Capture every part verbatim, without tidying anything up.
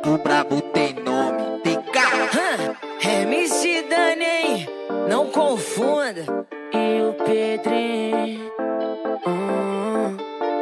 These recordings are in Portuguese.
O brabo tem nome, tem cara. M C Dani, não confunda. E o Pedrinho. Hum,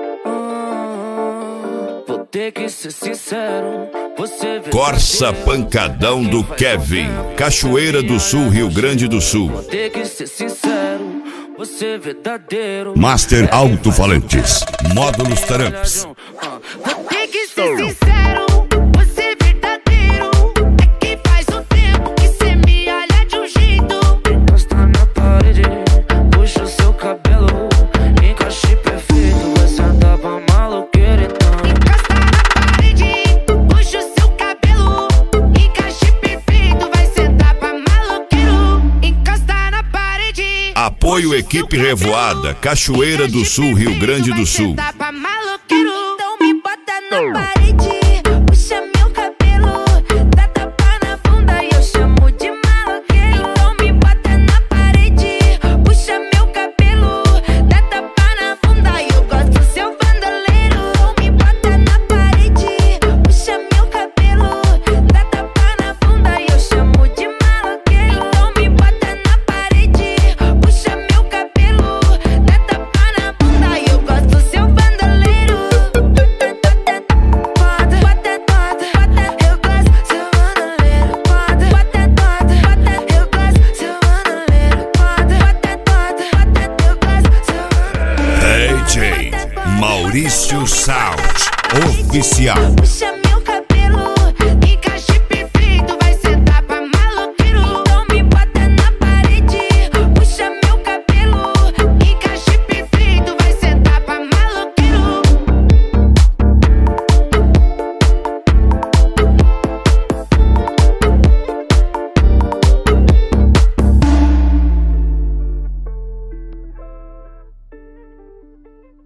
hum. Vou ter que ser sincero. Você vê Corsa Pancadão do Kevin, Cachoeira do Sul, Rio Grande do Sul. Vou ter que ser sincero. Você verdadeiro. Master Alto-Falantes, Módulos Tramps. Vou ter que ser sincero. Você verdadeiro. É que faz um tempo que cê me olha de um jeito. Encosta na parede, puxa o seu cabelo. Encaixe perfeito, vai sentar pra maloqueira então. Encosta na parede, puxa o seu cabelo. Encaixe perfeito, vai sentar pra maloqueiro. Encosta na parede. Apoio Equipe Revoada, Cachoeira do Sul, Rio Grande do Sul. Então me bota na parede, puxa meu cabelo, dá tapa na bunda e eu chamo de maloqueiro. Então me bota na parede, puxa meu cabelo, dá tapa na bunda e eu gosto do seu bandoleiro. Então me bota na parede, puxa meu cabelo, dá tapa na bunda e eu chamo de maloqueiro. Então me bota na parede, puxa meu cabelo, dá tapa na bunda e eu gosto do seu bandoleiro. D J Maurício Sound Oficial.